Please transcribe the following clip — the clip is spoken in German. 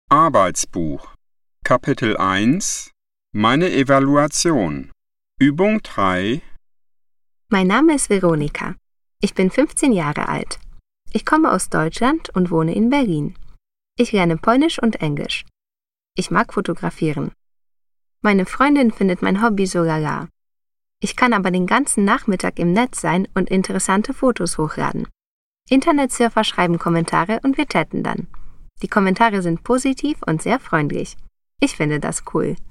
Arbeitsbuch Kapitel 1 Meine Evaluation Übung 3 Mein Name ist Veronika. Ich bin 15 Jahre alt. Ich komme aus Deutschland und wohne in Berlin. Ich lerne Polnisch und Englisch. Ich mag fotografieren. Meine Freundin findet mein Hobby so lala. Ich kann aber den ganzen Nachmittag im Netz sein und interessante Fotos hochladen. Internetsurfer schreiben Kommentare und wir chatten dann. Die Kommentare sind positiv und sehr freundlich. Ich finde das cool.